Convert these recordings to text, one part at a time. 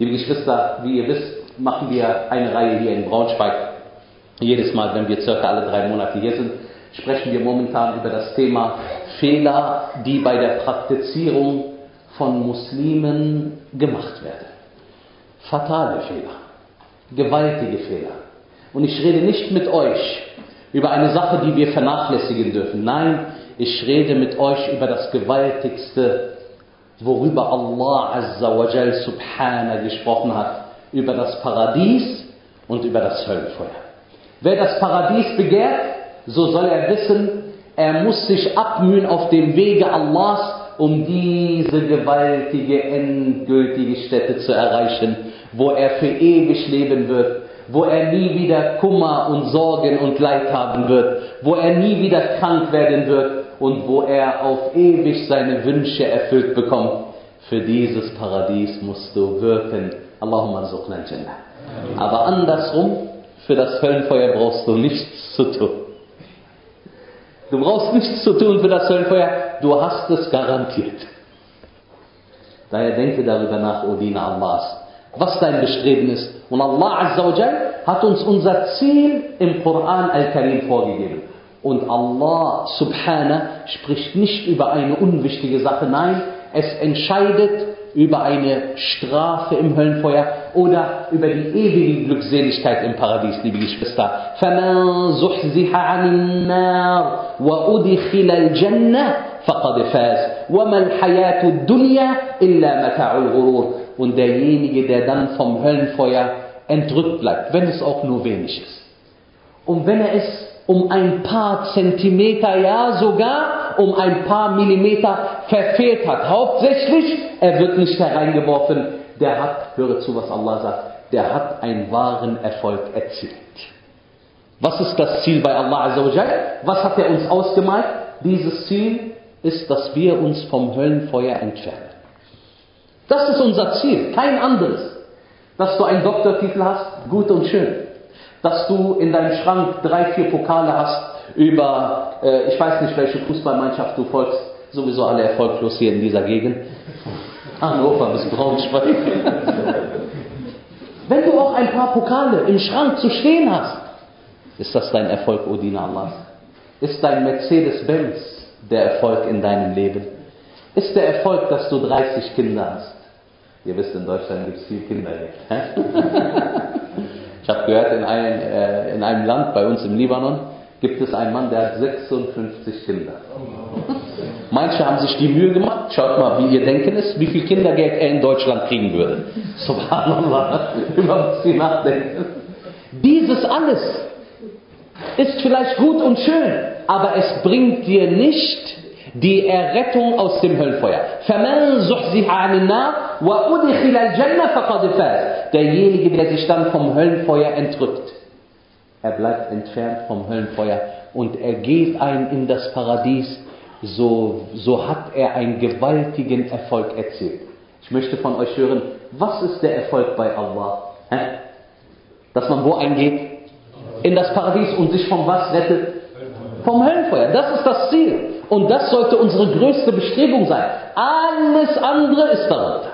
Liebe Geschwister, wie ihr wisst, machen wir eine Reihe hier in Braunschweig. Jedes Mal, wenn wir circa alle 3 Monate hier sind, sprechen wir momentan über das Thema Fehler, die bei der Praktizierung von Muslimen gemacht werden. Fatale Fehler, gewaltige Fehler. Und ich rede nicht mit euch über eine Sache, die wir vernachlässigen dürfen. Nein, ich rede mit euch über das Gewaltigste, worüber Allah Azza wa Jal Subhanahu gesprochen hat, über das Paradies und über das Höllenfeuer. Wer das Paradies begehrt, so soll er wissen, er muss sich abmühen auf dem Wege Allahs, um diese gewaltige, endgültige Stätte zu erreichen, wo er für ewig leben wird, wo er nie wieder Kummer und Sorgen und Leid haben wird, wo er nie wieder krank werden wird und wo er auf ewig seine Wünsche erfüllt bekommt. Für dieses Paradies musst du wirken. Allahumma rzuqna al-Jannah. Aber andersrum, für das Höllenfeuer brauchst du nichts zu tun. Du brauchst nichts zu tun für das Höllenfeuer, du hast es garantiert. Daher denke darüber nach, O Diener Allahs, was dein Bestreben ist. Und Allah Azza wa Jal hat uns unser Ziel im Koran Al-Karim vorgegeben. Und Allah Subhanahu spricht nicht über eine unwichtige Sache, nein, es entscheidet über eine Strafe im Höllenfeuer oder über die ewige Glückseligkeit im Paradies, liebe Geschwister. فَمَنْ زُحْزِحَ عَنِ النَّارِ وَأُدْخِلَ الْجَنَّةَ فَقَدْ فَازَ وَمَا الْحَيَاةُ الدُّنْيَا إِلَّا مَتَاعُ الْغُرُورِ. Und derjenige, der dann vom Höllenfeuer entrückt bleibt, wenn es auch nur wenig ist. Und wenn er es um ein paar Zentimeter, ja sogar um ein paar Millimeter verfehlt hat. Hauptsächlich, er wird nicht hereingeworfen. Der hat, höre zu, was Allah sagt, der hat einen wahren Erfolg erzielt. Was ist das Ziel bei Allah Azza wa Jal? Was hat er uns ausgemalt? Dieses Ziel ist, dass wir uns vom Höllenfeuer entfernen. Das ist unser Ziel, kein anderes. Dass du einen Doktortitel hast, gut und schön. Dass du in deinem Schrank 3, 4 Pokale hast über, ich weiß nicht, welche Fußballmannschaft du folgst, sowieso alle erfolglos hier in dieser Gegend. Hannover bis Braunschweig. Wenn du auch ein paar Pokale im Schrank zu stehen hast, ist das dein Erfolg, O Diener Allah? Ist dein Mercedes-Benz der Erfolg in deinem Leben? Ist der Erfolg, dass du 30 Kinder hast? Ihr wisst, in Deutschland gibt es viele Kinder hier. Ich habe gehört, in einem Land bei uns im Libanon gibt es einen Mann, der hat 56 Kinder. Manche haben sich die Mühe gemacht, schaut mal, wie ihr Denken ist, wie viel Kindergeld er in Deutschland kriegen würde. Subhanallah, über was sie nachdenken. Dieses alles ist vielleicht gut und schön, aber es bringt dir nicht die Errettung aus dem Höllenfeuer. فَمَنْ زُحْزِحَ عَنِ النَّارِ وَأُدْخِلَ الْجَنَّةَ فَقَدْ فَازَ. Derjenige, der sich dann vom Höllenfeuer entrückt, er bleibt entfernt vom Höllenfeuer und er geht ein in das Paradies, so hat er einen gewaltigen Erfolg erzielt. Ich möchte von euch hören, was ist der Erfolg bei Allah? Dass man wo eingeht? In das Paradies und sich von was rettet? Vom Höllenfeuer. Das ist das Ziel. Und das sollte unsere größte Bestrebung sein. Alles andere ist darunter.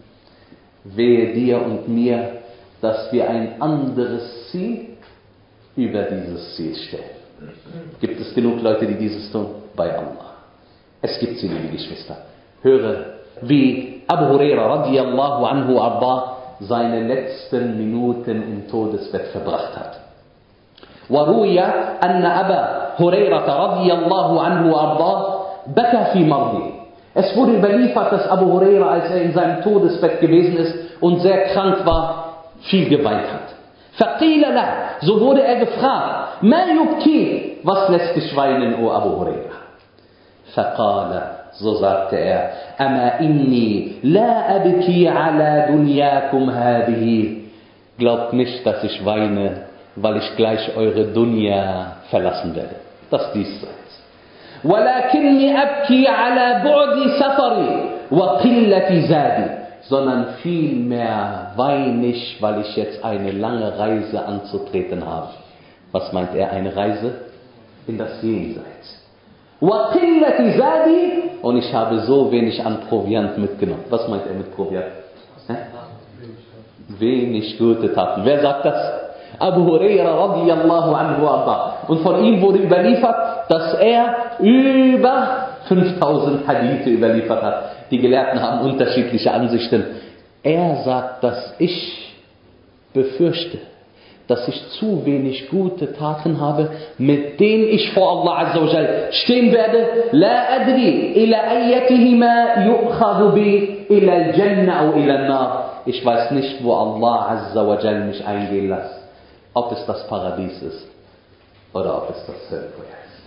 Wehe dir und mir, dass wir ein anderes Ziel über dieses Ziel stellen. Gibt es genug Leute, die dieses tun? Bei Allah. Es gibt sie, liebe Geschwister. Höre, wie Abu Huraira radiyallahu anhu arda seine letzten Minuten im Todesbett verbracht hat. وروي أن أبا هريرة رضي الله عنه وأرضاه بكى في مرضه. Es wurde überliefert, dass Abu Huraira, als er in seinem Todesbett gewesen ist und sehr krank war, viel geweint hat. فقيل له, so wurde er gefragt, ما يبكي, was lässt dich weinen, O Abu Huraira? فقال, so sagte er, أما إني لا أبكي على دنياكم هذه. Glaubt nicht, dass ich weine, weil ich gleich eure Dunya verlassen werde. Das Diesseits. وَلَكِنِّي أَبْكِي عَلَى بُعْدِ سَفَرِي وَقِلَّةِ زَادِي. Sondern vielmehr weine ich, weil ich jetzt eine lange Reise anzutreten habe. Was meint er? Eine Reise in das Jenseits. وَقِلَّةِ زَادِي. Und ich habe so wenig an Proviant mitgenommen. Was meint er mit Proviant? Wenig gute Taten. Wer sagt das? Abu Huraira radiyallahu anhu arda. Und von ihm wurde überliefert, dass er über 5000 Hadithe überliefert hat. Die Gelehrten haben unterschiedliche Ansichten. Er sagt, dass ich befürchte, dass ich zu wenig gute Taten habe, mit denen ich vor Allah Azza wa Jal stehen werde. La adri ila ayyatihima yu'khadhu bi ila al-Jannah aw ila an-Nar. Ich weiß nicht, wo Allah Azza wa Jal mich eingehen lässt. Ob es das Paradies ist oder ob es das Höllenfeuer ist.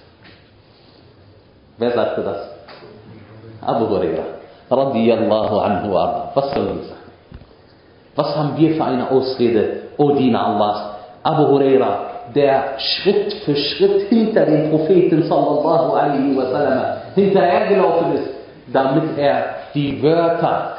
Wer sagte das? Abu Huraira radiyallahu anhu arda. Was soll ich sagen? Was haben wir für eine Ausrede, O Diener Allahs? Abu Huraira, der Schritt für Schritt hinter dem Propheten sallallahu alaihi wasallam hinterhergelaufen ist, damit er die Wörter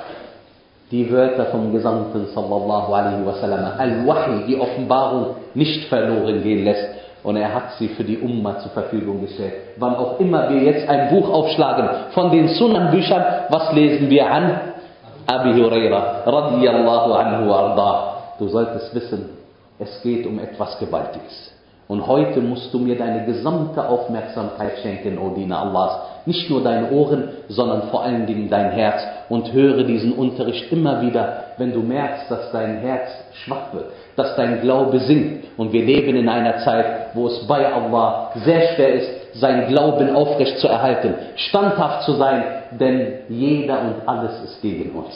vom Gesandten sallallahu alaihi wasallam, Al-Wahi, die Offenbarung, nicht verloren gehen lässt. Und er hat sie für die Umma zur Verfügung gestellt. Wann auch immer wir jetzt ein Buch aufschlagen von den Sunnah-Büchern, was lesen wir an? Abi Huraira radiyallahu anhu arda. Du solltest wissen, es geht um etwas Gewaltiges. Und heute musst du mir deine gesamte Aufmerksamkeit schenken, O Diener Allahs. Nicht nur deine Ohren, sondern vor allen Dingen dein Herz. Und höre diesen Unterricht immer wieder, wenn du merkst, dass dein Herz schwach wird, dass dein Glaube sinkt. Und wir leben in einer Zeit, wo es bei Allah sehr schwer ist, seinen Glauben aufrecht zu erhalten, standhaft zu sein, denn jeder und alles ist gegen uns.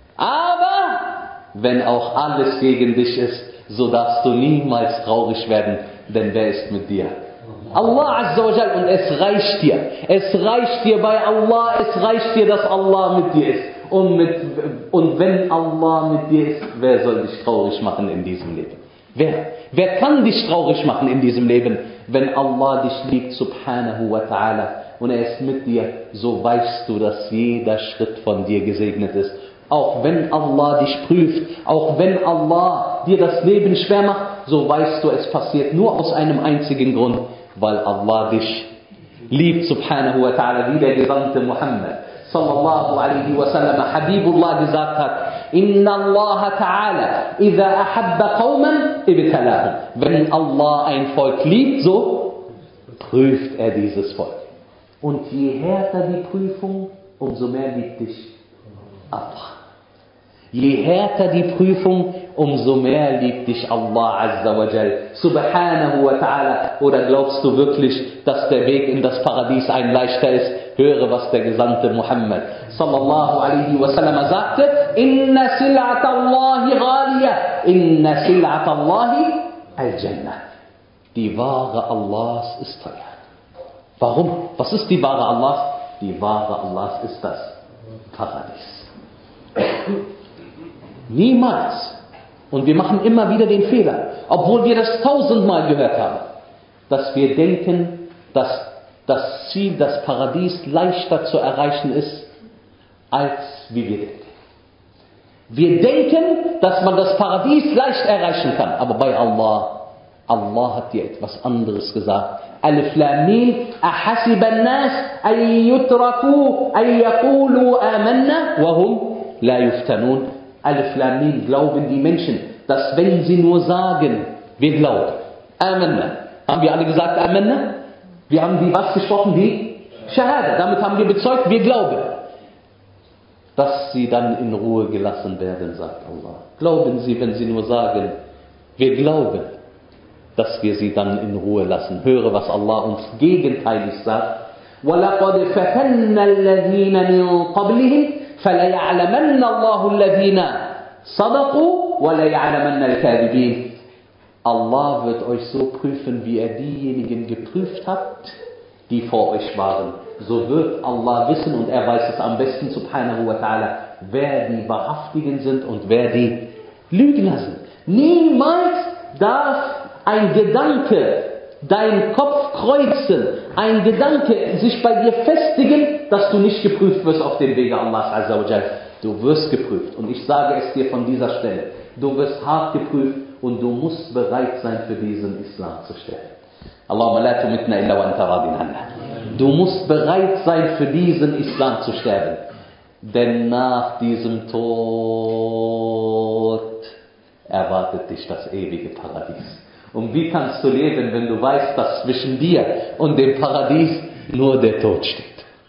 Aber wenn auch alles gegen dich ist, so darfst du niemals traurig werden, denn wer ist mit dir? Allah Azza wa Jal, und es reicht dir bei Allah, es reicht dir, dass Allah mit dir ist. Und wenn Allah mit dir ist, wer soll dich traurig machen in diesem Leben? Wer kann dich traurig machen in diesem Leben? Wenn Allah dich liebt, subhanahu wa ta'ala, und er ist mit dir, so weißt du, dass jeder Schritt von dir gesegnet ist. Auch wenn Allah dich prüft, auch wenn Allah dir das Leben schwer macht, so weißt du, es passiert nur aus einem einzigen Grund, weil Allah dich liebt, subhanahu wa ta'ala, wie der Gesandte Muhammad sallallahu alaihi wasallam, Habibullah, gesagt hat: Inna Allah ta'ala idha ahabba qawman ibtalahum. Wenn Allah ein Volk liebt, so prüft er dieses Volk. Und je härter die Prüfung, umso mehr liebt dich Allah. Je härter die Prüfung, umso mehr liebt dich Allah Azza wa Jal, subhanahu wa ta'ala. Oder glaubst du wirklich, dass der Weg in das Paradies ein leichter ist? Höre, was der Gesandte Muhammad sallallahu alaihi wasallam sagte: Inna sil'at Allahi ghaliya, inna sil'at Allahi al-Jannah. Die Ware Allahs ist teuer. Warum? Was ist die Ware Allahs? Die Ware Allahs ist das Paradies. Niemals. Und wir machen immer wieder den Fehler, obwohl wir das 1000-mal gehört haben, dass wir denken, dass das Ziel, das Paradies, leichter zu erreichen ist, als wie wir denken. Wir denken, dass man das Paradies leicht erreichen kann, aber bei Allah hat dir etwas anderes gesagt. Alif Lam Mim, ahasiba an-nas an yutraku an yaqulu amanna wa hum la yuftanun. Alif Lam Mim, glauben die Menschen, dass wenn sie nur sagen, wir glauben, Amanna. Haben wir alle gesagt Amanna? Wir haben die was gesprochen? Die Shahada. Damit haben wir bezeugt, wir glauben. Dass sie dann in Ruhe gelassen werden, sagt Allah. Glauben sie, wenn sie nur sagen, wir glauben, dass wir sie dann in Ruhe lassen. Höre, was Allah uns gegenteilig sagt. وَلَقَدْ فَتَنَّ الَّذِينَ مِنْ قَبْلِهِمْ فَلَيَعْلَمَنَّ اللَّهُ الَّذِينَ صَدَقُوا وَلَيَعْلَمَنَّ الْكَاذِبِينَ. Allah wird euch so prüfen, wie er diejenigen geprüft hat, die vor euch waren. So wird Allah wissen, und er weiß es am besten, subhanahu wa ta'ala, wer die Wahrhaftigen sind und wer die Lügner sind. Niemals darf ein Gedanke deinen Kopf kreuzen, ein Gedanke sich bei dir festigen, dass du nicht geprüft wirst auf dem Wege Allahs Azza wa Jal. Du wirst geprüft, und ich sage es dir von dieser Stelle, du wirst hart geprüft, und du musst bereit sein, für diesen Islam zu sterben. Allahumma la tumitna illa wa anta radin anna. Du musst bereit sein, für diesen Islam zu sterben. Denn nach diesem Tod erwartet dich das ewige Paradies. Und wie kannst du leben, wenn du weißt, dass zwischen dir und dem Paradies nur der Tod steht?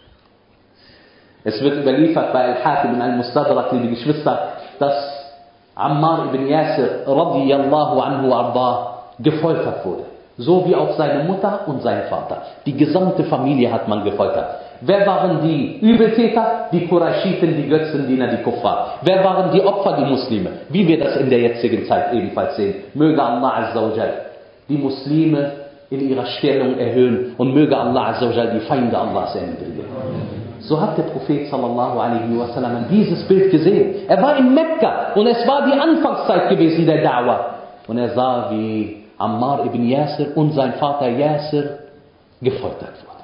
Es wird überliefert bei Al-Hakim in Al-Mustadrak, liebe Geschwister, dass Ammar ibn Yasir radiyallahu anhu arda gefoltert wurde. So wie auch seine Mutter und sein Vater. Die gesamte Familie hat man gefoltert. Wer waren die Übeltäter? Die Qurayshiten, die Götzendiener, die Kuffar. Wer waren die Opfer? Die Muslime. Wie wir das in der jetzigen Zeit ebenfalls sehen. Möge Allah Azza wa Jal die Muslime in ihrer Stellung erhöhen und möge Allah Azza wa Jal die Feinde Allahs erniedrigen. So hat der Prophet sallallahu alaihi wasallam dieses Bild gesehen. Er war in Mekka und es war die Anfangszeit gewesen der Da'wah. Und er sah, wie Ammar ibn Yasir und sein Vater Yasir gefoltert wurden.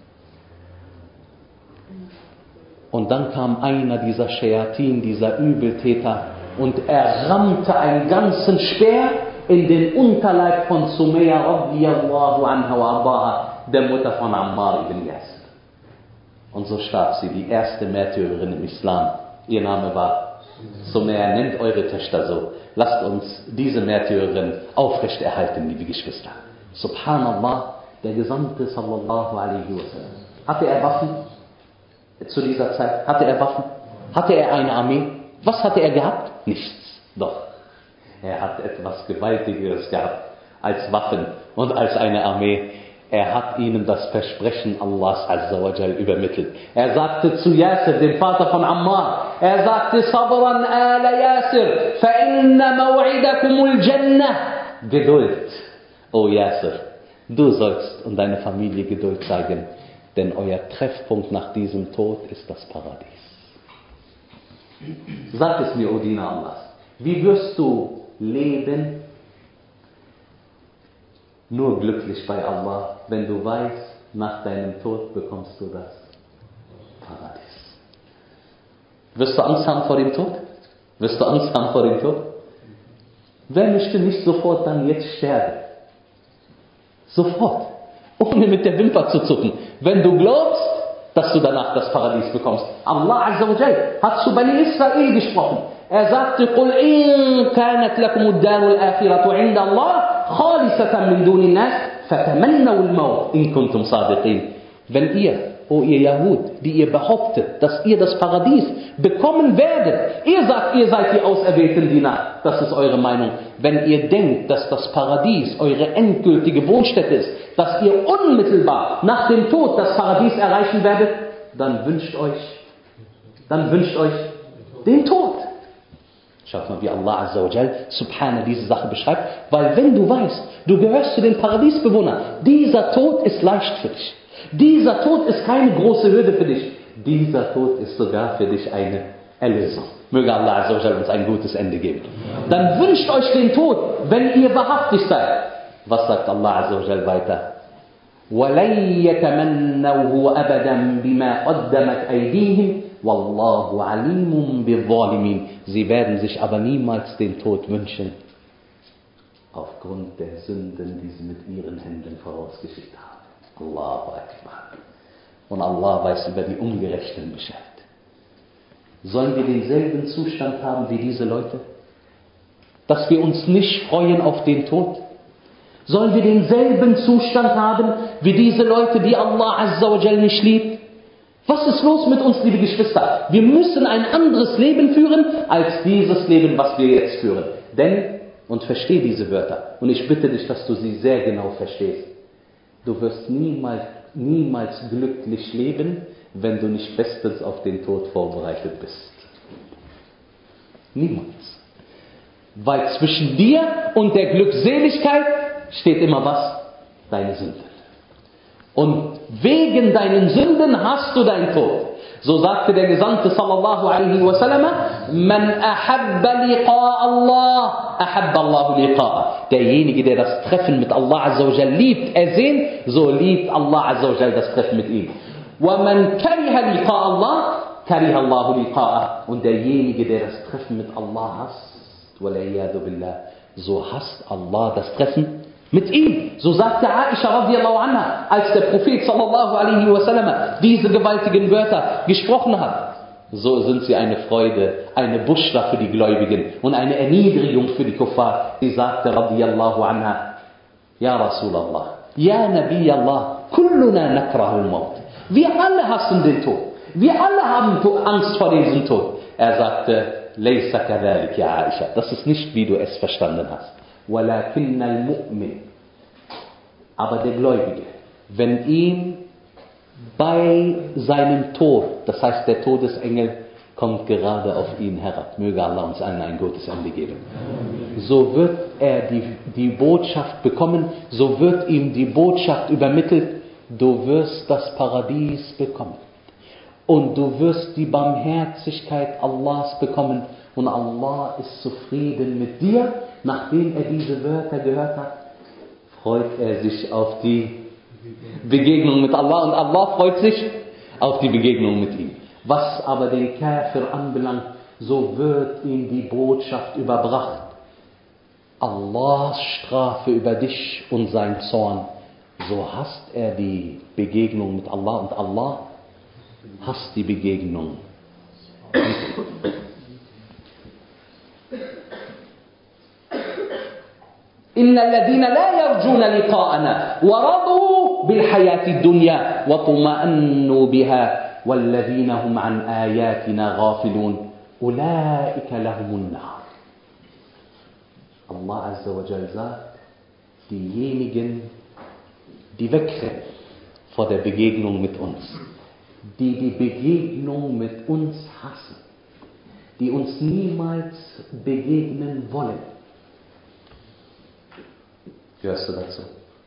Und dann kam einer dieser Shayatin, dieser Übeltäter, und er rammte einen ganzen Speer in den Unterleib von Sumayya radiyallahu anha wa ardaha, der Mutter von Ammar ibn Yasir. Und so starb sie, die erste Märtyrerin im Islam. Ihr Name war Sumayya. Nennt eure Töchter so. Lasst uns diese Märtyrerin aufrechterhalten, liebe Geschwister. Subhanallah, der Gesandte sallallahu alaihi wasallam. Hatte er Waffen zu dieser Zeit? Hatte er Waffen? Hatte er eine Armee? Was hatte er gehabt? Nichts. Doch, er hat etwas Gewaltigeres gehabt als Waffen und als eine Armee. Er hat ihnen das Versprechen Allahs Azza wa Jal übermittelt. Er sagte zu Yasir, dem Vater von Ammar, er sagte, Sabran ala Yasir, fa inna maw'idakumul Jannah. Geduld, O Yasir, du sollst und deine Familie Geduld zeigen, denn euer Treffpunkt nach diesem Tod ist das Paradies. Sag es mir, O Diener Allahs, wie wirst du leben, nur glücklich bei Allah, wenn du weißt, nach deinem Tod bekommst du das Paradies. Wirst du Angst haben vor dem Tod? Wirst du Angst haben vor dem Tod? Wer möchte nicht sofort dann jetzt sterben? Sofort. Ohne mit der Wimper zu zucken. Wenn du glaubst, dass du danach das Paradies bekommst. Allah Azza wa Jal hat zu Bani Israel gesprochen. Er sagte, قُلْ إِن كَانَتْ لَكُمُ الدَّارُ الْآخِرَةُ عِنْدَ اللَّهِ خَالِصَةً مِنْ دُونِ النَّاسِ فَتَمَنَّوُا الْمَوْتَ إِن كُنْتُمْ صَادِقِينَ. Wenn ihr, o ihr Yahud, die ihr behauptet, dass ihr das Paradies bekommen werdet, ihr sagt, ihr seid die auserwählten Diener, das ist eure Meinung. Wenn ihr denkt, dass das Paradies eure endgültige Wohnstätte ist, dass ihr unmittelbar nach dem Tod das Paradies erreichen werdet, dann wünscht euch den Tod. Schaut mal, wie Allah Azza wa Jal Subhanahu diese Sache beschreibt. Weil wenn du weißt, du gehörst zu den Paradiesbewohnern, dieser Tod ist leicht für dich. Dieser Tod ist keine große Hürde für dich. Dieser Tod ist sogar für dich eine Erlösung. Möge Allah Azza wa Jal uns ein gutes Ende geben. Dann wünscht euch den Tod, wenn ihr wahrhaftig seid. Was sagt Allah Azza wa Jal weiter? وَلَن يَتَمَنَّوْهُ أَبَدًا بِمَا قَدَّمَتْ أَيْدِيهِمْ Wallahu alimun bizzalimin. Sie werden sich aber niemals den Tod wünschen, aufgrund der Sünden, die sie mit ihren Händen vorausgeschickt haben. Allahu Akbar. Und Allah weiß über die Ungerechten Bescheid. Sollen wir denselben Zustand haben wie diese Leute? Dass wir uns nicht freuen auf den Tod? Sollen wir denselben Zustand haben wie diese Leute, die Allah Azza wa Jal nicht liebt? Was ist los mit uns, liebe Geschwister? Wir müssen ein anderes Leben führen, als dieses Leben, was wir jetzt führen. Denn, und versteh diese Wörter, und ich bitte dich, dass du sie sehr genau verstehst, du wirst niemals glücklich leben, wenn du nicht bestens auf den Tod vorbereitet bist. Niemals. Weil zwischen dir und der Glückseligkeit steht immer was? Deine Sünden. Und wegen deinen Sünden hast du deinen Tod. So sagte der Gesandte sallallahu alaihi wasallam, Man ahabba liqa'a Allah, ahabba Allahu liqa'a. Derjenige, der das Treffen mit Allah Azza wa Jal liebt, ersehen, so liebt Allah Azza wa Jal das Treffen mit ihm. Wa man kariha liqa'a Allah, kariha Allahu liqa'a. Und derjenige, der das Treffen mit Allah hasst, waliyadu billah, so hasst Allah das Treffen mit ihm. So sagte Aisha radiyallahu anha, als der Prophet sallallahu alaihi wasallam diese gewaltigen Wörter gesprochen hat. so sind sie eine Freude, eine Buschra für die Gläubigen und eine Erniedrigung für die Kuffar. Sie sagte, radiyallahu anha, Ja Rasulallah, Ja Nabi Allah, kulluna nakrahul Maut. Wir alle hassen den Tod. Wir alle haben Angst vor diesem Tod. Er sagte, Laysa kadhalik, ya Aisha. Das ist nicht, wie du es verstanden hast. Walakinna al-mu'min. Aber der Gläubige, wenn ihm bei seinem Tod, das heißt der Todesengel kommt gerade auf ihn herab, möge Allah uns allen ein gutes Ende geben, so wird er die Botschaft bekommen, so wird ihm die Botschaft übermittelt, du wirst das Paradies bekommen und du wirst die Barmherzigkeit Allahs bekommen und Allah ist zufrieden mit dir. Nachdem er diese Wörter gehört hat, freut er sich auf die Begegnung mit Allah und Allah freut sich auf die Begegnung mit ihm. Was aber den Kafir anbelangt, so wird ihm die Botschaft überbracht. Allahs Strafe über dich und sein Zorn. So hasst er die Begegnung mit Allah und Allah hasst die Begegnung. إن الذين لا يرجون لقاءنا ورضوا بالحياة الدنيا وطمأنوا بها والذين هم عن آياتنا غافلون أولئك لهم النار. Allah Azza wa Jal sagt, diejenigen, die wegrennen vor der Begegnung mit uns, die Begegnung mit uns hassen, die uns niemals begegnen wollen. Gehörst du dazu?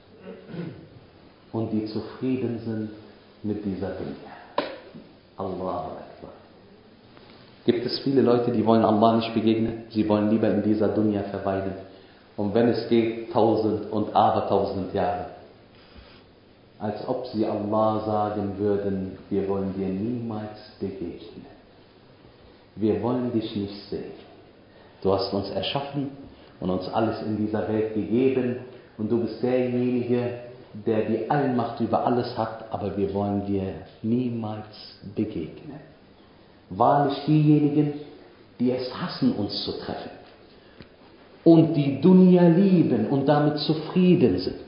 Und die zufrieden sind mit dieser Dunya. Allahu Akbar. Gibt es viele Leute, die wollen Allah nicht begegnen? Sie wollen lieber in dieser Dunya verweilen. Und wenn es geht, 1000 und abertausend Jahre. Als ob sie Allah sagen würden, wir wollen dir niemals begegnen. Wir wollen dich nicht sehen. Du hast uns erschaffen und uns alles in dieser Welt gegeben. Und du bist derjenige, der die Allmacht über alles hat, aber wir wollen dir niemals begegnen. Wahrlich diejenigen, die es hassen, uns zu treffen und die Dunya lieben und damit zufrieden sind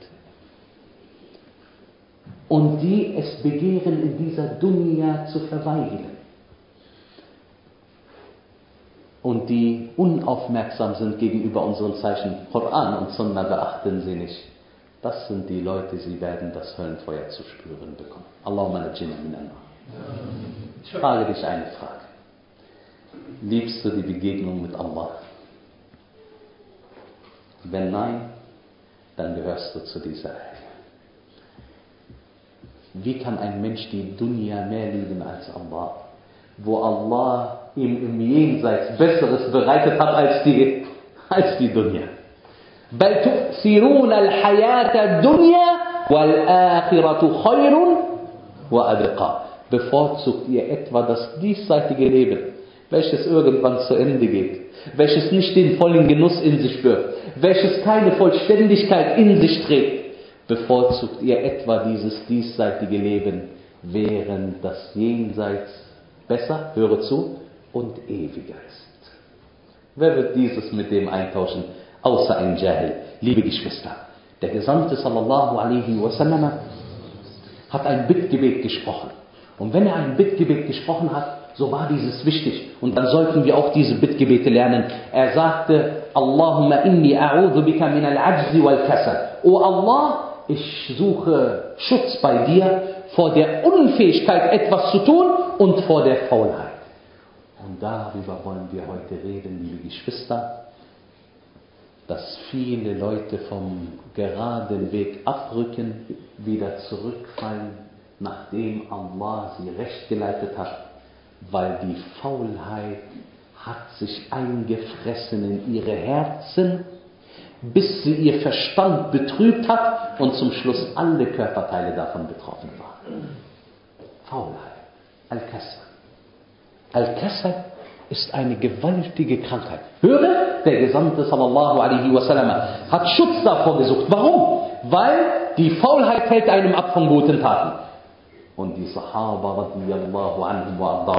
und die es begehren, in dieser Dunya zu verweilen und die unaufmerksam sind gegenüber unseren Zeichen. Koran und Sunna beachten sie nicht. Das sind die Leute, sie werden das Höllenfeuer zu spüren bekommen. Allahumma najjina minan nar. Ich frage dich eine Frage. Liebst du die Begegnung mit Allah? Wenn nein, dann gehörst du zu dieser Reihe. Wie kann ein Mensch die Dunya mehr lieben als Allah? Wo Allah ihm im Jenseits Besseres bereitet hat als die Dunya. بل تؤثرون الحياة الدنيا والآخرة خير وأبقى. Bevorzugt ihr etwa das diesseitige Leben, welches irgendwann zu Ende geht, welches nicht den vollen Genuss in sich birgt, welches keine Vollständigkeit in sich trägt, bevorzugt ihr etwa dieses diesseitige Leben, während das Jenseits besser, höre zu, und ewiger ist. Wer wird dieses mit dem eintauschen, außer ein Jahil? Liebe Geschwister, der Gesandte sallallahu alaihi wasallam hat ein Bittgebet gesprochen. Und wenn er ein Bittgebet gesprochen hat, so war dieses wichtig. Und dann sollten wir auch diese Bittgebete lernen. Er sagte, Allahumma inni a'udhu bika min al-ajzi wal-kasal. O Allah, ich suche Schutz bei dir vor der Unfähigkeit, etwas zu tun und vor der Faulheit. Und darüber wollen wir heute reden, liebe Geschwister, dass viele Leute vom geraden Weg abrücken, wieder zurückfallen, nachdem Allah sie recht geleitet hat, weil die Faulheit hat sich eingefressen in ihre Herzen, bis sie ihr Verstand betrübt hat und zum Schluss alle Körperteile davon betroffen waren. Faulheit, Al-Kasal. Al-Kasal ist eine gewaltige Krankheit. Höre, der Gesandte sallallahu alaihi wasallam hat Schutz davor gesucht. Warum? Weil die Faulheit hält einem ab von guten Taten. Und die Sahaba radiyallahu anhum wa ardahum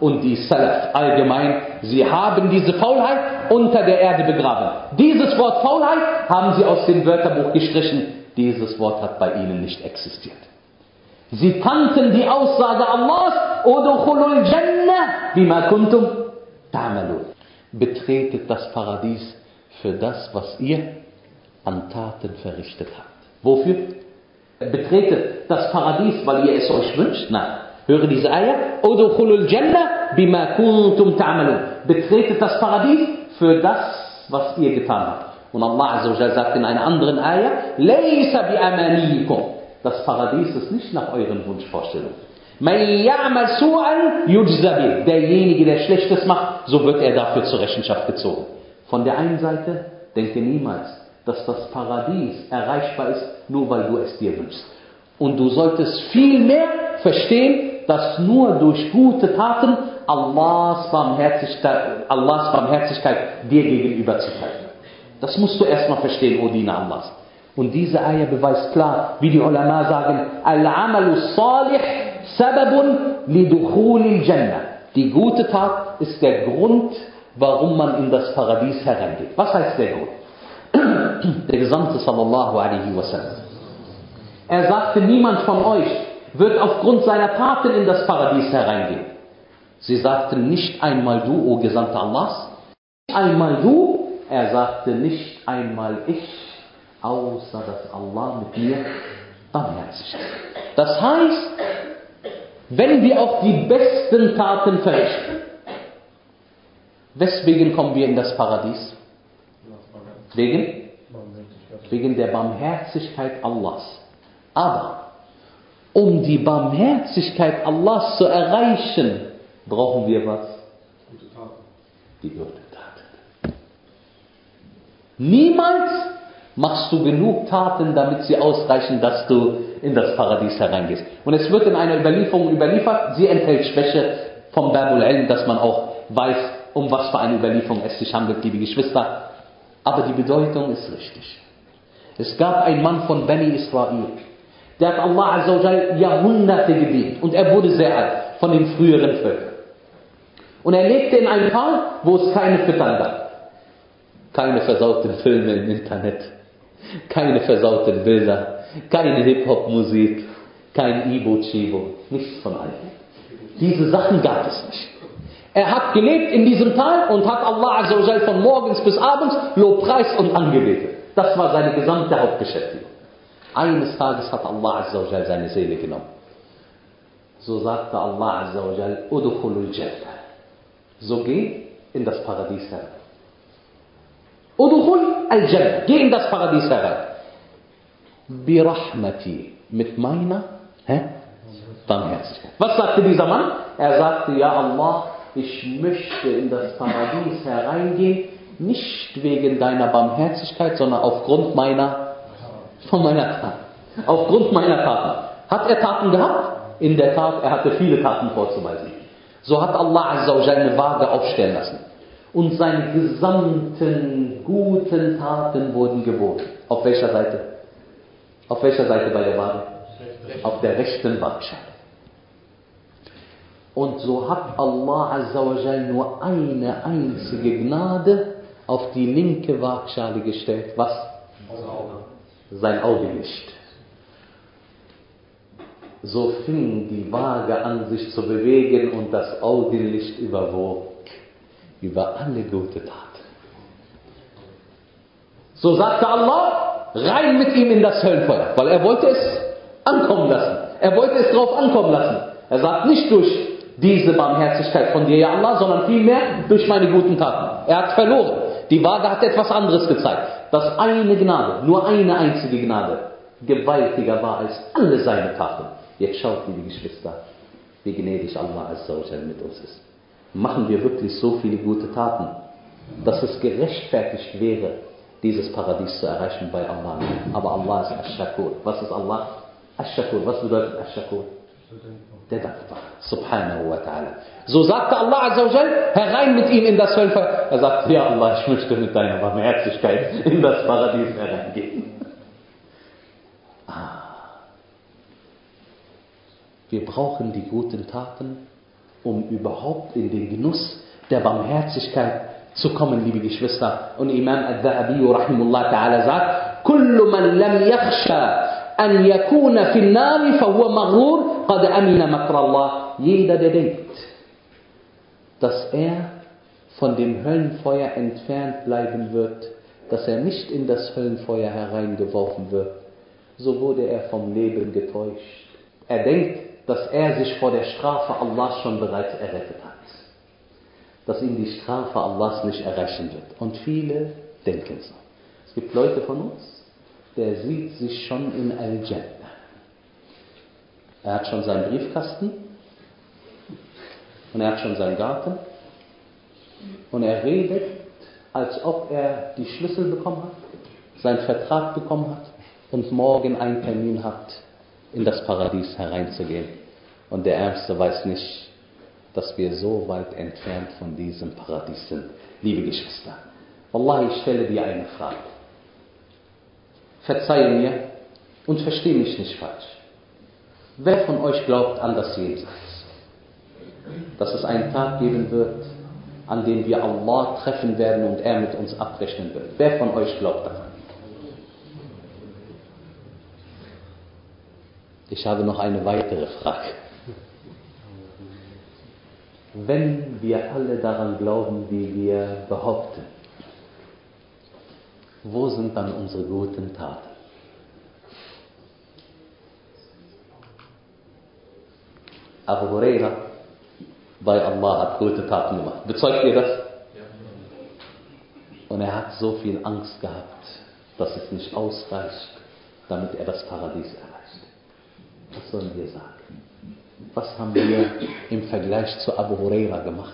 und die Salaf allgemein, sie haben diese Faulheit unter der Erde begraben. Dieses Wort Faulheit haben sie aus dem Wörterbuch gestrichen. Dieses Wort hat bei ihnen nicht existiert. Sie kannten die Aussage Allahs, Udkhulul Jannah bima kuntum ta'malun. Betretet das Paradies für das, was ihr an Taten verrichtet habt. Wofür? Betretet das Paradies, weil ihr es euch wünscht? Nein. Höre diese Ayah. Udkhulul Jannah bima kuntum ta'malun. Betretet das Paradies für das, was ihr getan habt. Und Allah Azza wa Jalla sagt in einer anderen Ayah, Laysa bi amaniyikum. Das Paradies ist nicht nach euren Wunschvorstellungen. Man ya'mal su'an yujza bih. Derjenige, der Schlechtes macht, so wird er dafür zur Rechenschaft gezogen. Von der einen Seite, denke niemals, dass das Paradies erreichbar ist, nur weil du es dir wünschst. Und du solltest viel mehr verstehen, dass nur durch gute Taten Allahs Barmherzigkeit dir gegenüber zu zeigen. Das musst du erstmal verstehen, O Diener Allahs. Und diese Ayah beweist klar, wie die Ulama sagen, Al-Amalu Salih Sababun lidukhulil Jannah. Die gute Tat ist der Grund, warum man in das Paradies hereingeht. Was heißt der Grund? Der Gesandte sallallahu alaihi wasallam. Er sagte, niemand von euch wird aufgrund seiner Taten in das Paradies hereingehen. Sie sagten, nicht einmal du, O Gesandte Allahs, nicht einmal du. Er sagte, nicht einmal ich, außer dass Allah mit mir barmherzig ist. Das heißt, wenn wir auch die besten Taten verrichten, weswegen kommen wir in das Paradies? Wegen der Barmherzigkeit Allahs. Aber um die Barmherzigkeit Allahs zu erreichen, brauchen wir was? Die gute Taten. Niemals machst du genug Taten, damit sie ausreichen, dass du in das Paradies hereingehst. Und es wird in einer Überlieferung überliefert, sie enthält Schwäche vom Babul Ilm, dass man auch weiß, um was für eine Überlieferung es sich handelt, liebe Geschwister. Aber die Bedeutung ist richtig. Es gab einen Mann von Bani Israel, der hat Allah Azza wa Jal Jahrhunderte gedient und er wurde sehr alt von den früheren Völkern. Und er lebte in einem Tal, wo es keine Füttern gab. Keine versauten Filme im Internet, keine versauten Bilder, keine Hip-Hop-Musik, kein Ibo-Chibo, nichts von all dem. Diese Sachen gab es nicht. Er hat gelebt in diesem Tal und hat Allah Azza wa Jal von morgens bis abends lobpreist und angebetet. Das war seine gesamte Hauptbeschäftigung. Eines Tages hat Allah Azza wa Jal seine Seele genommen. So sagte Allah Azza wa Jal, Udkhulul Jannah. So geh in das Paradies herein. Udkhul al-Jannah. Geh in das Paradies herein. Birahmati. Mit meiner Barmherzigkeit. Was sagte dieser Mann? Er sagte, ja Allah, ich möchte in das Paradies hereingehen, nicht wegen deiner Barmherzigkeit, sondern aufgrund meiner Taten. Aufgrund meiner Taten. Hat er Taten gehabt? In der Tat, er hatte viele Taten vorzuweisen. So hat Allah Azza wa Jalla eine Waage aufstellen lassen. Und seine gesamten guten Taten wurden gewogen. Auf welcher Seite? Auf welcher Seite bei der Waage? Auf der rechten Waagschale. Und so hat Allah Azza wa Jalla nur eine einzige Gnade auf die linke Waagschale gestellt. Was? Sein Augenlicht. So fing die Waage an sich zu bewegen und das Augenlicht überwog über alle gute Taten. So sagte Allah, rein mit ihm in das Höllenfeuer, weil er wollte es ankommen lassen. Er wollte es drauf ankommen lassen. Er sagt nicht durch diese Barmherzigkeit von dir, ja Allah, sondern vielmehr durch meine guten Taten. Er hat verloren. Die Waage hat etwas anderes gezeigt. Dass eine Gnade, nur eine einzige Gnade, gewaltiger war als alle seine Taten. Jetzt schaut, liebe Geschwister, wie gnädig Allah Azza wa Jalla mit uns ist. Machen wir wirklich so viele gute Taten, dass es gerechtfertigt wäre, dieses Paradies zu erreichen bei Allah. Aber Allah ist Ash-Shakur. Was ist Allah? Ash-Shakur. Was bedeutet Ash-Shakur? Der Dankbar. Subhanahu wa ta'ala. So sagte Allah Azza wa Jal, herein mit ihm in das Höllenfeuer. Er sagte, ja Allah, ich möchte mit deiner Barmherzigkeit in das Paradies hereingehen. Wir brauchen die guten Taten, um überhaupt in den Genuss der Barmherzigkeit zu kommen, liebe Geschwister. Und Imam al-Dhahabi rahimullah ta'ala sagt, kullu man lam yakhsha an yakuna fi an-nar fa huwa maghrur qad amina makra Allah. Jeder, der denkt, dass er von dem Höllenfeuer entfernt bleiben wird, dass er nicht in das Höllenfeuer hereingeworfen wird, so wurde er vom Leben getäuscht. Er denkt, dass er sich vor der Strafe Allahs schon bereits errettet hat, dass ihn die Strafe Allahs nicht erreichen wird. Und viele denken so. Es gibt Leute von uns, der sieht sich schon in Al-Jannah. Er hat schon seinen Briefkasten und er hat schon seinen Garten und er redet, als ob er die Schlüssel bekommen hat, seinen Vertrag bekommen hat und morgen einen Termin hat, in das Paradies hereinzugehen. Und der Ärmste weiß nicht, dass wir so weit entfernt von diesem Paradies sind. Liebe Geschwister, Wallahi, ich stelle dir eine Frage. Verzeihe mir und verstehe mich nicht falsch. Wer von euch glaubt an das Jenseits? Dass es einen Tag geben wird, an dem wir Allah treffen werden und er mit uns abrechnen wird. Wer von euch glaubt daran? Ich habe noch eine weitere Frage. Wenn wir alle daran glauben, wie wir behaupten, wo sind dann unsere guten Taten? Abu Huraira bei Allah hat gute Taten gemacht. Bezeugt ihr das? Und er hat so viel Angst gehabt, dass es nicht ausreicht, damit er das Paradies erreicht. Was sollen wir sagen? Was haben wir im Vergleich zu Abu Huraira gemacht?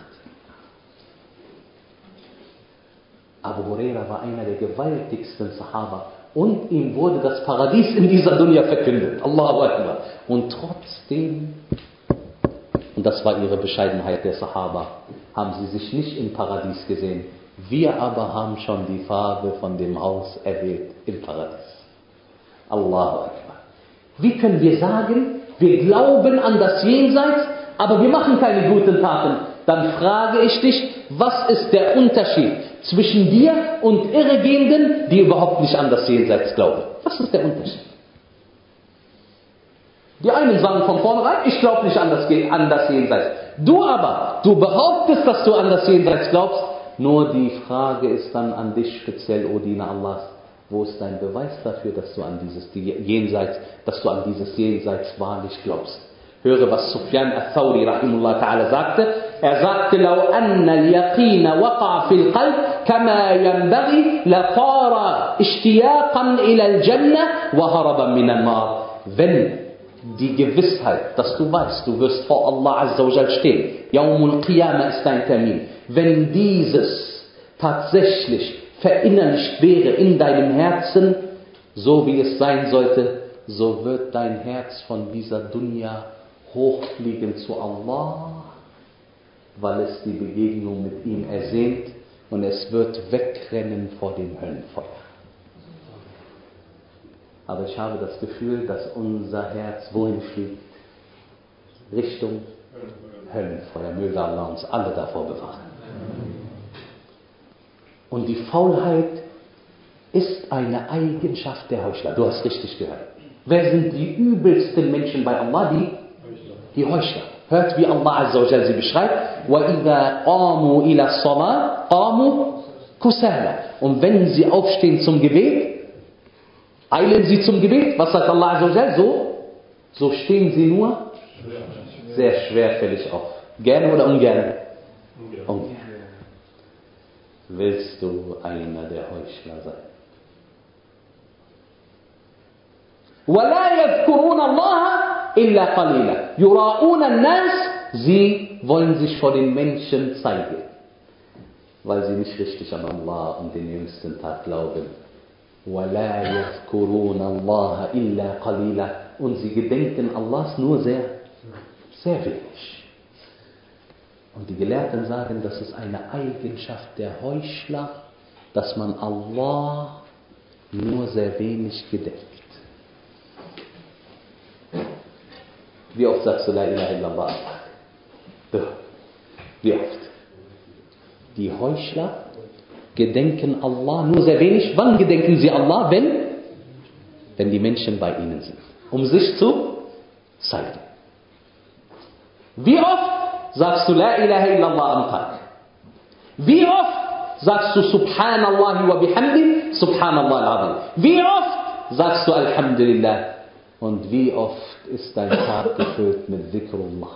Abu Huraira war einer der gewaltigsten Sahaba und ihm wurde das Paradies in dieser Dunya verkündet. Allahu Akbar. Und trotzdem, und das war ihre Bescheidenheit der Sahaba, haben sie sich nicht im Paradies gesehen. Wir aber haben schon die Farbe von dem Haus erwählt im Paradies. Allahu Akbar. Wie können wir sagen, wir glauben an das Jenseits, aber wir machen keine guten Taten? Dann frage ich dich, was ist der Unterschied zwischen dir und Irregehenden, die überhaupt nicht an das Jenseits glauben? Was ist der Unterschied? Die einen sagen von vornherein, ich glaube nicht an das Jenseits. Du aber, du behauptest, dass du an das Jenseits glaubst. Nur die Frage ist dann an dich speziell, O Diener Allahs. Wo ist dein Beweis dafür, dass du an dieses Jenseits wahrlich glaubst? Höre, was Sufyan al-Thawri rahimullah ta'ala sagte. Er sagte, لو أن اليقين وقع في القلب كما ينبغي لصار اشتياقا إلى الجنة وهربا من النار. Wenn die Gewissheit, dass du weißt, du wirst vor Allah Azza wa Jal stehen, Yaumul Qiyamah ist dein Termin, wenn dieses tatsächlich verinnerlicht wäre in deinem Herzen, so wie es sein sollte, so wird dein Herz von dieser Dunya hochfliegen zu Allah, weil es die Begegnung mit ihm ersehnt und es wird wegrennen vor dem Höllenfeuer. Aber ich habe das Gefühl, dass unser Herz wohin fliegt? Richtung Höllenfeuer. Möge Allah uns alle davor bewahren. Und die Faulheit ist eine Eigenschaft der Heuchler. Du hast richtig gehört. Wer sind die übelsten Menschen bei Allah? Die Heuchler. Hört, wie Allah Azza wa Jal sie beschreibt. وَإِذَا قَامُوا إِلَى الصَّلَاةِ قَامُوا كُسَالَى. Und wenn sie aufstehen zum Gebet, eilen sie zum Gebet. Was sagt Allah Azza wa Jal? So stehen sie nur sehr schwerfällig auf. Gerne oder ungern? Ungern. Willst du einer der Heuchler sein? وَلَا يَذْكُرُونَ اللَّهَ إِلَّا قَلِيلًا يُرَاءُونَ النَّاسِ. Sie wollen sich vor den Menschen zeigen, weil sie nicht richtig an Allah und den jüngsten Tag glauben. وَلَا يَذْكُرُونَ اللَّهَ إِلَّا قَلِيلًا. Und sie gedenken Allahs nur sehr, sehr wenig. Und die Gelehrten sagen, das ist eine Eigenschaft der Heuchler, dass man Allah nur sehr wenig gedenkt. Wie oft sagst du La ilaha illallah? Wie oft? Die Heuchler gedenken Allah nur sehr wenig. Wann gedenken sie Allah? Wenn die Menschen bei ihnen sind. Um sich zu zeigen. Wie oft sagst du La ilaha illallah am Tag? Wie oft sagst du Subhanallah wa bihamdi, Subhanallah al-Azim? Wie oft sagst du Alhamdulillah? Und wie oft ist dein Tag gefüllt mit Dhikrullah?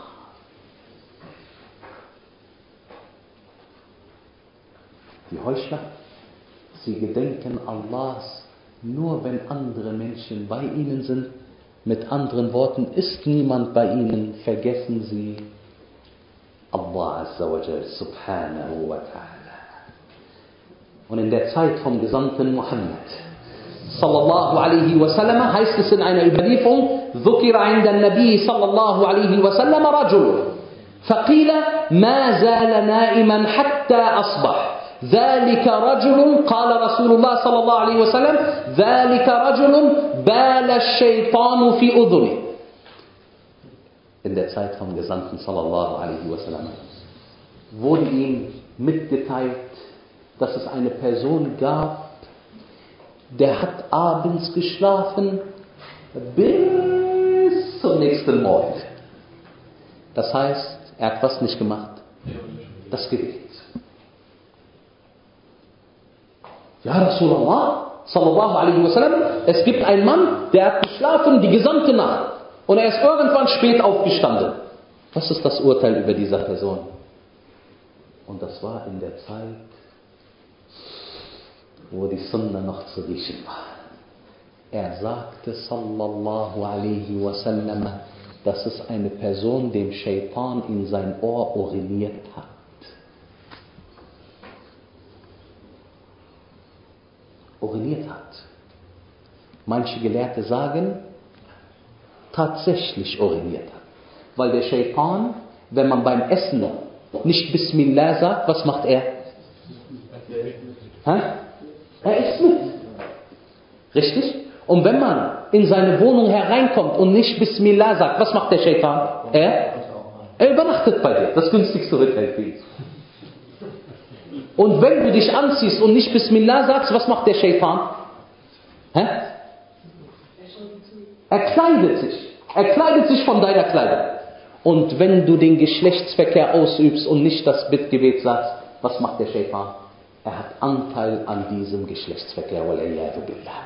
Die Heuchler, sie gedenken Allahs nur wenn andere Menschen bei ihnen sind. Mit anderen Worten, ist niemand bei ihnen, vergessen sie Allah Azza wa Jal Subhanahu wa Ta'ala. Und in der Zeit vom Gesandten Muhammad sallallahu alaihi wasallam heißt es in einer Überlieferung, ذكر عند النبي صلى الله عليه وسلم رجل فقيل ما زال نائما حتى أصبح ذلك رجل قال رسول الله صلى الله عليه وسلم ذلك رجل بال الشيطان في أذنه. In der Zeit vom Gesandten sallallahu alaihi wasallam wurde ihm mitgeteilt, dass es eine Person gab, der hat abends geschlafen bis zum nächsten Morgen. Das heißt, er hat was nicht gemacht? Das Gebet. Ja, Rasulallah, sallallahu alaihi wasallam, es gibt einen Mann, der hat geschlafen die gesamte Nacht und er ist irgendwann spät aufgestanden. Was ist das Urteil über diese Person? Und das war in der Zeit, wo die Sunna noch zu riechen war. Er sagte, sallallahu alaihi wasallam, dass es eine Person, dem Shaitan in sein Ohr uriniert hat. Uriniert hat. Manche Gelehrte sagen, tatsächlich uriniert hat. Weil der Shaitan, wenn man beim Essen nicht Bismillah sagt, was macht er? Er isst mit. Richtig? Und wenn man in seine Wohnung hereinkommt und nicht Bismillah sagt, was macht der Shaitan? Er übernachtet bei dir. Das günstigste Hotel. Und wenn du dich anziehst und nicht Bismillah sagst, was macht der Shaitan? Er kleidet sich. Er kleidet sich von deiner Kleidung. Und wenn du den Geschlechtsverkehr ausübst und nicht das Bittgebet sagst, was macht der Shaitan? Er hat Anteil an diesem Geschlechtsverkehr. Wal'iyadu billah.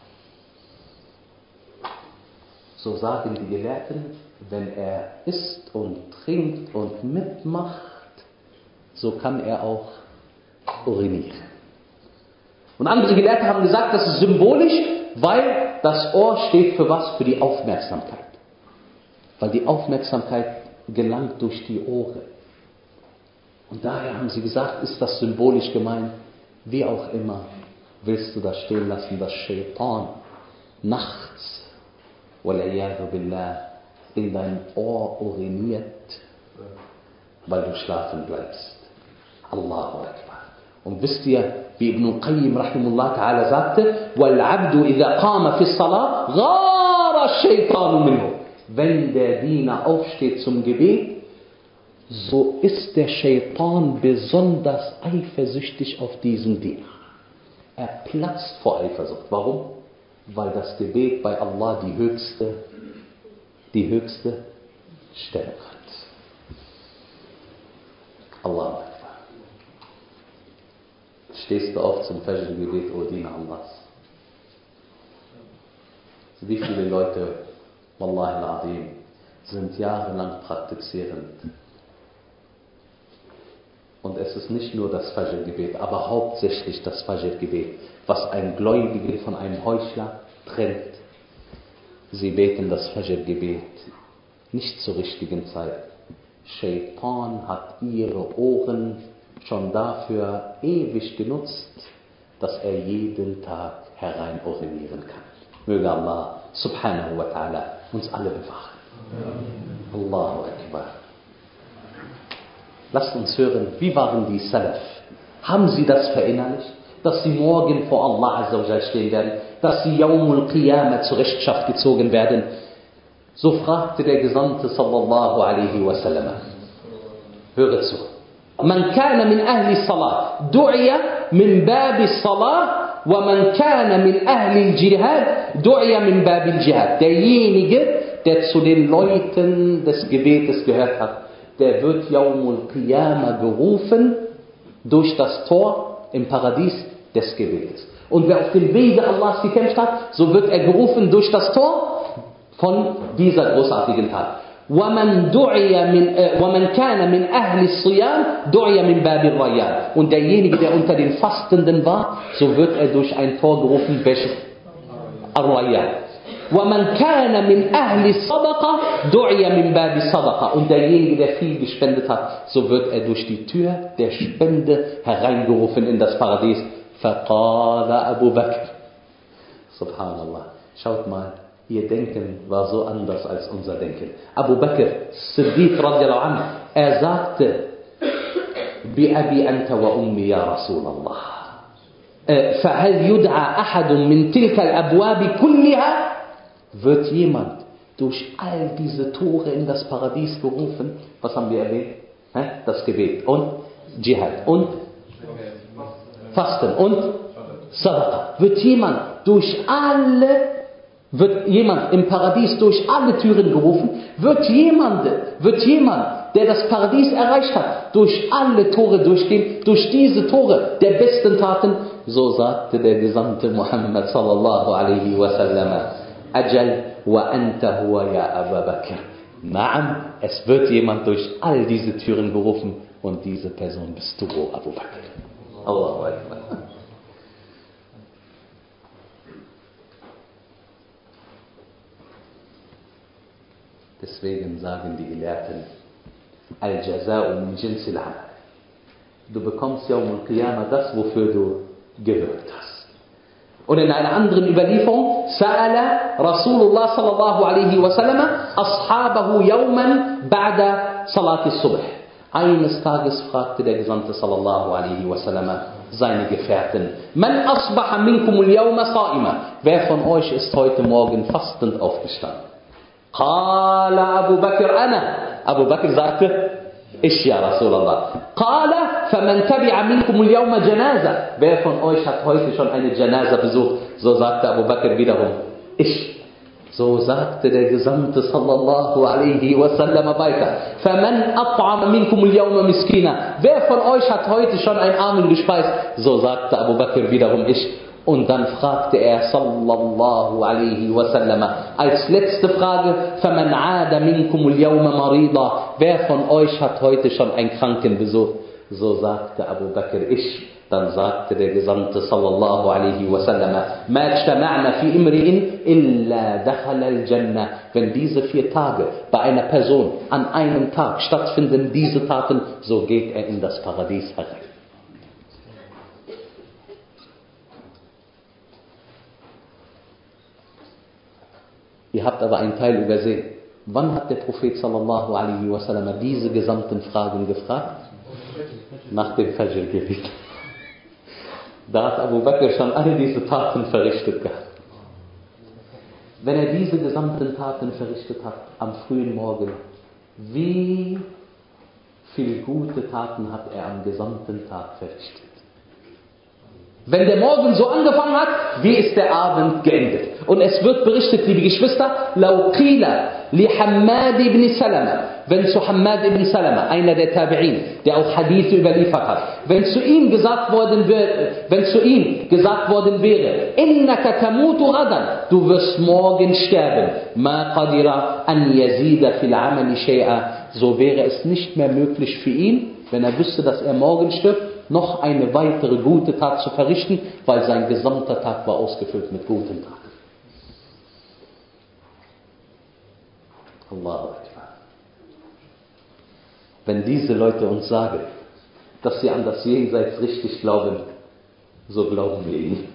So sagen die Gelehrten, wenn er isst und trinkt und mitmacht, so kann er auch urinieren. Und andere Gelehrte haben gesagt, das ist symbolisch, weil das Ohr steht für was? Für die Aufmerksamkeit. Weil die Aufmerksamkeit gelangt durch die Ohren. Und daher haben sie gesagt, ist das symbolisch gemeint, wie auch immer, willst du das stehen lassen, dass Shaitan nachts, wal'iyadu billah, in dein Ohr uriniert, weil du schlafen bleibst. Allahu Akbar. Und wisst ihr, wie Ibn Qayyim rahimullah ta'ala sagte, وَالْعَبْدُ إِذَا قَامَ فِي الصَّلَاةِ غَارَ الشَّيْطَانُ مِنْهُ. Wenn der Diener aufsteht zum Gebet, so ist der Shaitan besonders eifersüchtig auf diesen Diener. Er platzt vor Eifersucht. Warum? Weil das Gebet bei Allah die höchste Stellung hat. Allahu Akbar. Stehst du auf zum Fajr-Gebet, O Diener Allahs? Wie viele Leute, Wallahi al-Azim, sind jahrelang praktizierend. Und es ist nicht nur das Fajr-Gebet, aber hauptsächlich das Fajr-Gebet, was ein Gläubiger von einem Heuchler trennt. Sie beten das Fajr-Gebet nicht zur richtigen Zeit. Shaitan hat ihre Ohren schon dafür ewig genutzt, dass er jeden Tag herein urinieren kann. Möge Allah subhanahu wa ta'ala uns alle bewahren. Allahu Akbar. Lasst uns hören, wie waren die Salaf? Haben sie das verinnerlicht? Dass sie morgen vor Allah Azza wa Jal stehen werden? Dass sie Yawmul Qiyamah zur Rechenschaft gezogen werden? So fragte der Gesandte sallallahu alaihi wasallam. Höre zu. Man kana min ahli salah, du'iya min babi salah, wa man kana min ahli jihad, du'iya min babi jihad. Derjenige, der zu den Leuten des Gebetes gehört hat, der wird Yawmul Qiyamah gerufen durch das Tor im Paradies des Gebetes. Und wer auf dem Wege Allahs gekämpft hat, so wird er gerufen durch das Tor von dieser großartigen Tat. وَمَنْ كَانَ مِنْ أَهْلِ الصِّيَامِ دُعِيَ مِنْ بَابِ الرَّيَّانِ. Und derjenige, der unter den Fastenden war, so wird er durch ein Tor gerufen, welches? Ar-Rayyan. وَمَنْ كَانَ مِنْ أَهْلِ الصَّدَقَةِ دُعِيَ مِنْ بَابِ الصَّدَقَةِ. Und derjenige, der viel gespendet hat, so wird er durch die Tür der Spende hereingerufen in das Paradies. فَقَالَ أَبُو بَكْرٍ. Subhanallah. Schaut mal. Ihr Denken war so anders als unser Denken. Abu Bakr, Siddiq radiallahu anhu, er sagte, بِأَبِي أَنْتَ وَأُمِّي يَا رَسُولَ اللَّهِ فَهَلْ يُدْعَى أَحَدٌ مِنْ تِلْكَ الْأَبْوَابِ كُلِّهَا. Wird jemand durch all diese Tore in das Paradies gerufen? Was haben wir erwähnt? Das Gebet und Dschihad und Fasten und Sadaqa. Wird jemand im Paradies durch alle Türen gerufen? Wird jemand, der das Paradies erreicht hat, durch alle Tore durchgehen, durch diese Tore der besten Taten? So sagte der Gesandte Muhammad sallallahu alaihi wasallam, Ajal wa anta huwa ya Abu Bakr. Naam, es wird jemand durch all diese Türen gerufen und diese Person bist du, O Abu Bakr. Allahu Akbar. Deswegen sagen die Gelehrten, Al-Jaza'u min jinsil amal. Du bekommst Yawmul Qiyamah das, wofür du gewirkt hast. Und in einer anderen Überlieferung, Sa'ala Rasulullah sallallahu alaihi wasallam ashabahu yawman ba'da salati subh. Eines Tages fragte der Gesandte sallallahu alaihi wasallam seine Gefährten, Man asbaha minkumul yawma sa'ima. Wer von euch ist heute Morgen fastend aufgestanden? Qala Abu Bakr ana. Abu Bakr sagte, ich ja Rasulallah. Qala faman tabi'a minkum al-yawma janaza. Wer von euch hat heute schon eine Janaza besucht? So sagte Abu Bakr wiederum, ich. So sagte der Gesandte sallallahu alaihi wasallam weiter. Faman at'ama minkum al-yawma miskina. Wer von euch hat heute schon einen Armen gespeist? So sagte Abu Bakr wiederum, ich. Und dann fragte er sallallahu alaihi wasallam als letzte Frage, فَمَنْ عَادَ مِنْكُمُ الْيَوْمَ مَرِيضًا. Wer von euch hat heute schon einen Kranken besucht? So sagte Abu Bakr, ich. Dann sagte der Gesandte sallallahu alaihi wasallam, مَا اجْتَمَعْنَا فِي إِمْرِئٍ إِلَّا دَخَلَ الْجَنَّةِ. Wenn diese 4 Tage bei einer Person an einem Tag stattfinden, diese Taten, so geht er in das Paradies herein. Ihr habt aber einen Teil übersehen. Wann hat der Prophet sallallahu alaihi wasallam diese gesamten Fragen gefragt? Nach dem Fajr-Gebet. Da hat Abu Bakr schon alle diese Taten verrichtet gehabt. Wenn er diese gesamten Taten verrichtet hat am frühen Morgen, wie viele gute Taten hat er am gesamten Tag verrichtet? Wenn der Morgen so angefangen hat, wie ist der Abend geendet? Und es wird berichtet, liebe Geschwister, لَوْ قِيلَ لِحَمَّادِ ibn Salama, wenn zu Hammad ibn Salama, einer der Tabi'in, der auch Hadithe überliefert hat, wenn zu ihm gesagt worden wäre, إِنَّكَ تَمُوتُ غَدًا, du wirst morgen sterben, مَا قَدِرَ أَنْ يَزِيدَ فِي الْعَمَلِ شَيْئًا, so wäre es nicht mehr möglich für ihn, wenn er wüsste, dass er morgen stirbt, noch eine weitere gute Tat zu verrichten, weil sein gesamter Tag war ausgefüllt mit guten Taten. Allahu Akbar. Wenn diese Leute uns sagen, dass sie an das Jenseits richtig glauben, so glauben wir ihnen.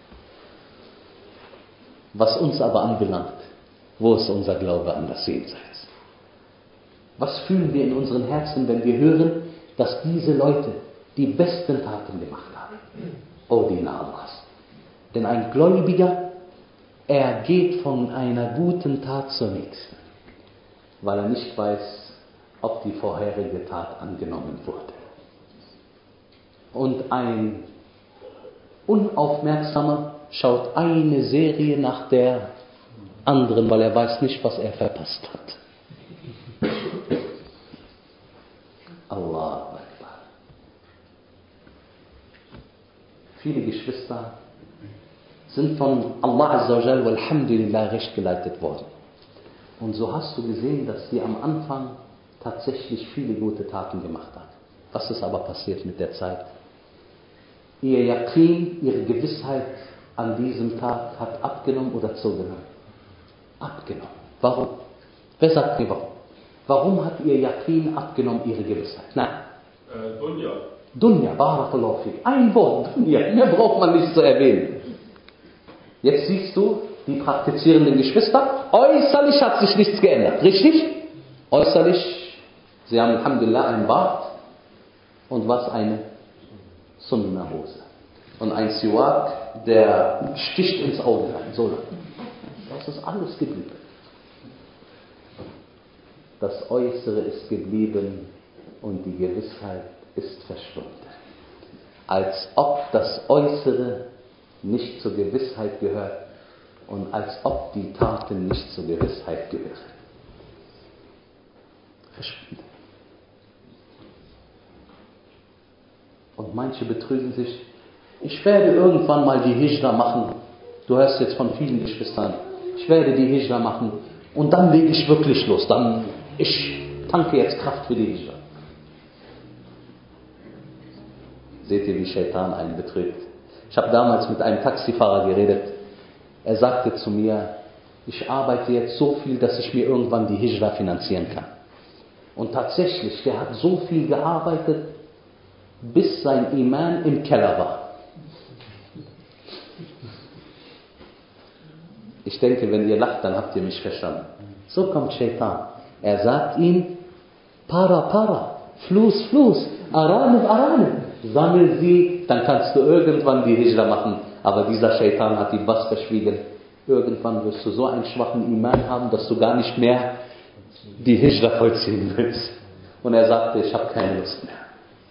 Was uns aber anbelangt, wo ist unser Glaube an das Jenseits? Was fühlen wir in unseren Herzen, wenn wir hören, dass diese Leute die besten Taten gemacht haben? Oh, Diener Allahs. Denn ein Gläubiger, er geht von einer guten Tat zur nächsten, weil er nicht weiß, ob die vorherige Tat angenommen wurde. Und ein Unaufmerksamer schaut eine Serie nach der anderen, weil er weiß nicht, was er verpasst hat. Allahu Akbar. Viele Geschwister sind von Allah Azza wa Jal walhamdulillah recht geleitet worden. Und so hast du gesehen, dass sie am Anfang tatsächlich viele gute Taten gemacht haben. Was ist aber passiert mit der Zeit? Ihr Yaqin, ihre Gewissheit an diesem Tag hat abgenommen oder zugenommen? Abgenommen. Warum? Wer sagt mir warum? Warum hat ihr Yaqin abgenommen, ihre Gewissheit? Nein. Dunya. Dunya, Barakallahu fik. Ein Wort, Dunya. Mehr braucht man nicht zu erwähnen. Jetzt siehst du die praktizierenden Geschwister. Äußerlich hat sich nichts geändert. Richtig? Äußerlich, sie haben alhamdulillah einen Bart und was? Eine Sunnah-Hose. Und ein Siwak, der sticht ins Auge rein. So lang. Das ist alles geblieben. Das Äußere ist geblieben und die Gewissheit ist verschwunden. Als ob das Äußere nicht zur Gewissheit gehört und als ob die Taten nicht zur Gewissheit gehören. Verschwunden. Und manche betrügen sich, ich werde irgendwann mal die Hijra machen. Du hörst jetzt von vielen Geschwistern, ich werde die Hijra machen und dann lege ich wirklich los. Ich tanke jetzt Kraft für die Hijra. Seht ihr, wie Shaitan einen betrügt? Ich habe damals mit einem Taxifahrer geredet. Er sagte zu mir, ich arbeite jetzt so viel, dass ich mir irgendwann die Hijra finanzieren kann. Und tatsächlich, der hat so viel gearbeitet, bis sein Iman im Keller war. Ich denke, wenn ihr lacht, dann habt ihr mich verstanden. So kommt Shaitan. Er sagt ihm, para, Fluss, Aranen, sammel sie, dann kannst du irgendwann die Hijra machen. Aber dieser Shaitan hat ihm was verschwiegen. Irgendwann wirst du so einen schwachen Iman haben, dass du gar nicht mehr die Hijra vollziehen willst. Und er sagte, ich habe keine Lust mehr.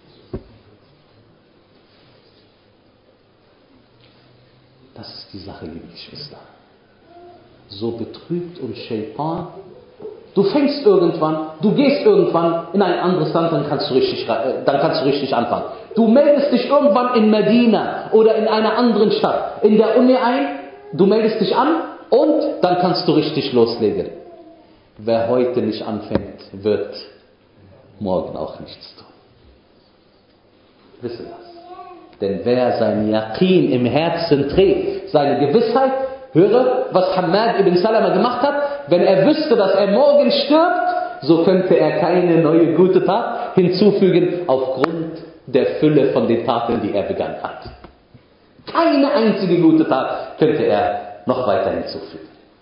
Das ist die Sache, liebe Geschwister. So betrügt uns Shaitan. Du fängst irgendwann, du gehst irgendwann in ein anderes Land, dann kannst du richtig anfangen. Du meldest dich irgendwann in Medina oder in einer anderen Stadt, in der Uni ein, du meldest dich an und dann kannst du richtig loslegen. Wer heute nicht anfängt, wird morgen auch nichts tun. Wisse das. Denn wer sein Yaqin im Herzen trägt, seine Gewissheit, höre, was Hammad ibn Salama gemacht hat, wenn er wüsste, dass er morgen stirbt, so könnte er keine neue gute Tat hinzufügen, aufgrund der Fülle von den Taten, die er begangen hat. Keine einzige gute Tat könnte er noch weiter hinzufügen.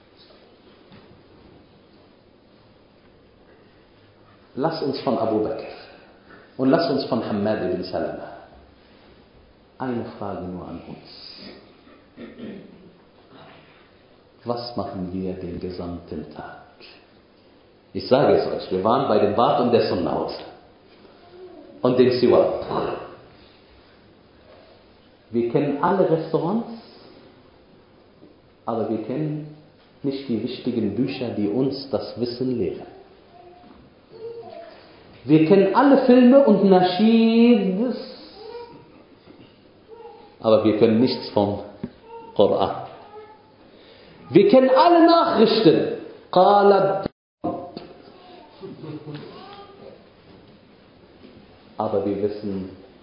Lass uns von Abu Bakr und lass uns von Hammad ibn Salama. Eine Frage nur an uns. Was machen wir den gesamten Tag? Ich sage es euch, wir waren bei dem Bad und der Sunnah und dem Siwak. Wir kennen alle Restaurants, aber wir kennen nicht die wichtigen Bücher, die uns das Wissen lehren. Wir kennen alle Filme und Nasheeds, aber wir können nichts vom Koran. Wir kennen alle Nachrichten. Aber wir wissen